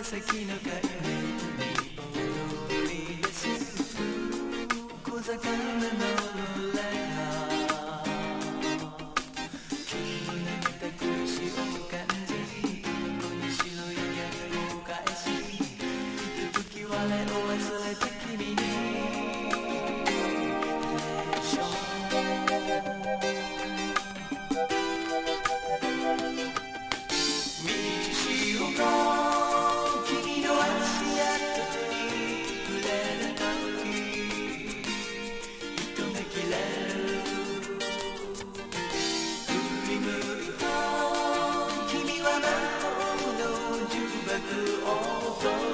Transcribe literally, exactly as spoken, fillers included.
先の海面に踊り出す小魚のロレが君の握った口を感じこの白い影を返し息吹き我を忘れた君に君は魔法の呪縛を